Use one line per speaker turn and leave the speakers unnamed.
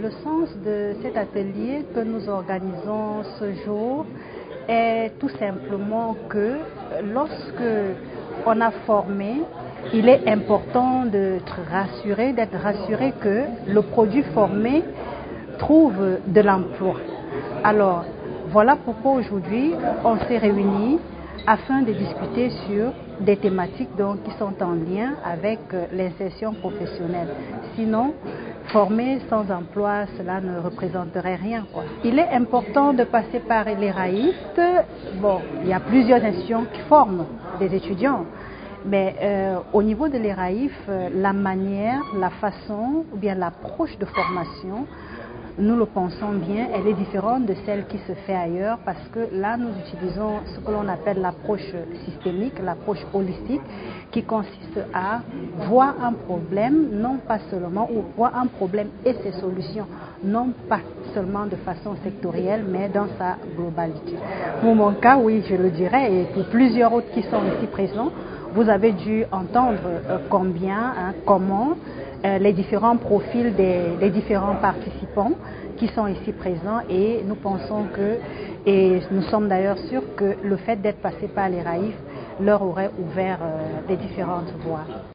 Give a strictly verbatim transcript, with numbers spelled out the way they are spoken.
Le sens de cet atelier que nous organisons ce jour est tout simplement que lorsque on a formé, il est important d'être rassuré, d'être rassuré que le produit formé trouve de l'emploi. Alors, voilà pourquoi aujourd'hui on s'est réunis afin de discuter sur des thématiques donc, qui sont en lien avec l'insertion professionnelle. Sinon, former sans emploi, cela ne représenterait rien, quoi. Il est important de passer par les raïstes. Bon, il y a plusieurs institutions qui forment des étudiants. Mais euh, au niveau de l'E R A I F, la manière, la façon ou bien l'approche de formation, nous le pensons bien, elle est différente de celle qui se fait ailleurs parce que là, nous utilisons ce que l'on appelle l'approche systémique, l'approche holistique, qui consiste à voir un problème, non pas seulement, ou voir un problème et ses solutions, non pas seulement de façon sectorielle, mais dans sa globalité. Pour mon cas, oui, je le dirais, et pour plusieurs autres qui sont ici présents, vous avez dû entendre euh, combien, hein, comment euh, les différents profils des, des différents participants qui sont ici présents et nous pensons que, et nous sommes d'ailleurs sûrs que le fait d'être passé par les R A I F leur aurait ouvert euh, les différentes voies.